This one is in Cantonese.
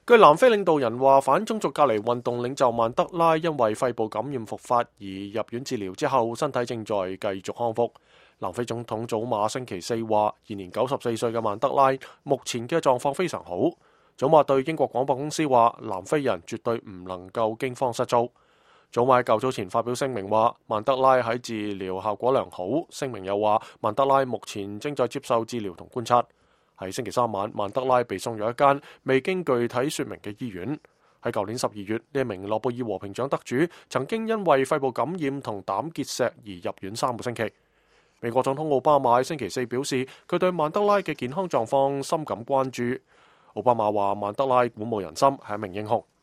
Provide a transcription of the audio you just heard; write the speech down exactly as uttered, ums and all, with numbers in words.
據南非領導人話，反種族隔離運動領袖曼德拉因為肺部感染復發而入院治療之後，身體正在繼續康復。南非總統祖馬星期四話，現年九十四歲嘅曼德拉目前嘅狀況非常好。祖馬對英國廣播公司話，南非人絕對唔能夠驚慌失措。祖馬喺較早前發表聲明話，曼德拉喺治療效果良好。聲明又話，曼德拉目前正在接受治療同觀察。喺星期三晚，曼德拉被送入一間未經具體說明嘅醫院。喺舊年十二月，呢一名諾貝爾和平獎得主曾經因為肺部感染同膽結石而入院三個星期。美國總統奧巴馬喺星期四表示，佢對曼德拉嘅健康狀況深感關注。奧巴馬話，曼德拉鼓舞人心，係一名英雄。